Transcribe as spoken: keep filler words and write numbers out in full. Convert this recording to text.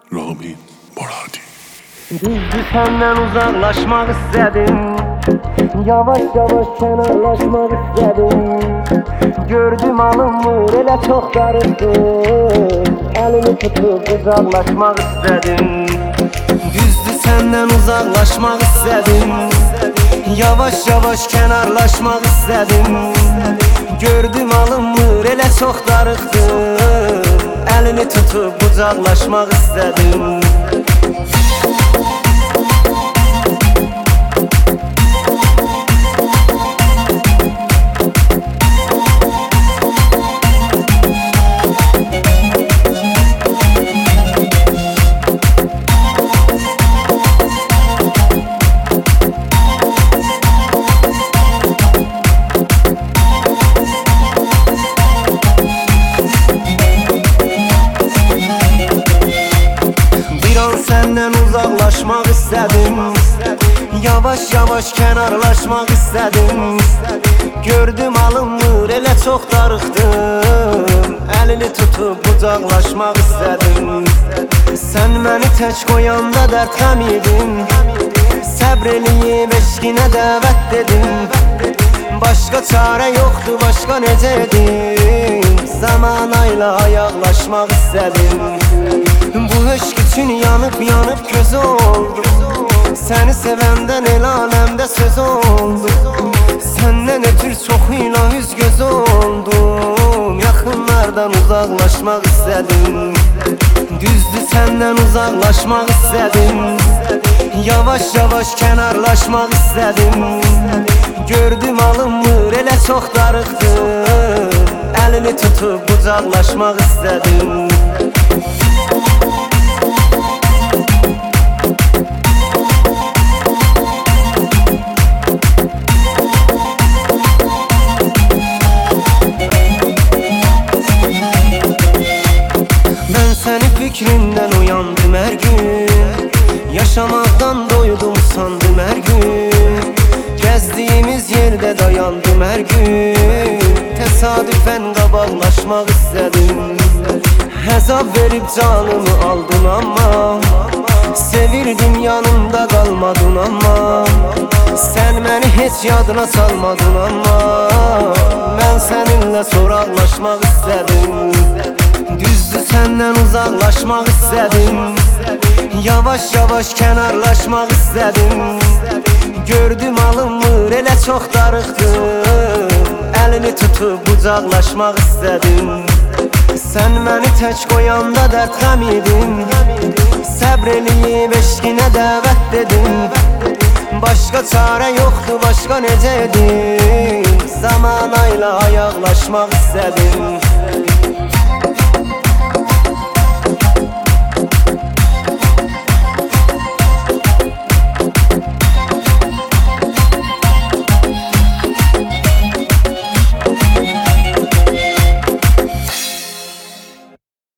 Ramin Moradi. Düzdü senden uzaklaşmak istedim, yavaş yavaş kenarlaşmak istedim. Gördüm alınmır elə çok darıxdım, elini tutup uzaklaşmak istedim. Düzdü senden uzaklaşmak istedim, yavaş yavaş kenarlaşmak istedim. Gördüm alınmır elə çok darıxdım, elini tutup uzaklaşmak istedim. Senden uzaklaşmak istedim, yavaş yavaş kenarlaşmak istedim. Gördüm alınmır elə çok darıxdım, elini tutup uzaklaşmak istedim. Sen məni tək qoyanda dərd qəm idin, səbr eləyib eşqinə dəvət dedim. Başka çare yoktu, başka necə edim, zamanayla ayaqlaşmaq istedim. Bu eşq üçün yanıp yanıp köz oldum, səni sevəndən el aləmdə söz oldum. Səndən ötür çoxuyla üz göz oldum, yaxınlardan uzaqlaşmaq istedim. Düzdü səndən uzaqlaşmaq istedim, yavaş yavaş kenarlaşmaq istedim. Gördüm alınmır elə çok darıxdım, elini tutup uzaklaşmak istedim. Ben seni fikrinden uyandım her gün, yaşamaktan doydum sandım her gün. Gezdiğimiz yerde dayandım her gün, tesadüfen qabaqlaşmaq istedim. Hesap verip canımı aldın ama, sevirdim yanımda kalmadın ama. Sen beni hiç yadına salmadın ama, ben seninle soraqlaşmaq istedim. Düzdü senden uzaklaşmak istedim, yavaş yavaş kenarlaşmak istedim. Gördüm alınmır elə çok darıxdım, elini tutup uzaklaşmak istedim. Sen məni tək qoyanda dərd qəm idin, səbr eləyib eşqinə dəvət dedim. Başka çare yoktu, başka necə edim, zamanayla ayaqlaşmaq istedim.